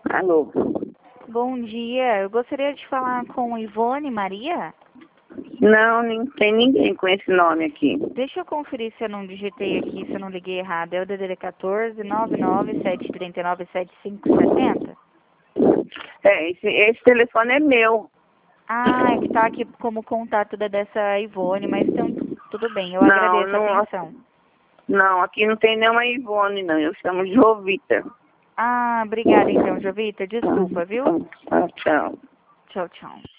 Alô? Bom dia, eu gostaria de falar com Ivone Maria. Não, não tem ninguém com esse nome aqui. Deixa eu conferir se eu não digitei aqui, se eu não liguei errado. É o DDD 14 99739 7570? Esse telefone é meu. Ah, é que tá aqui como contato dessa Ivone, mas então tudo bem, eu Não, agradeço a não, atenção. não, aqui não tem nenhuma Ivone, não. Eu chamo de Jovita. Ah, obrigada então, Jovita. Desculpa, viu? Tchau. Tchau, tchau.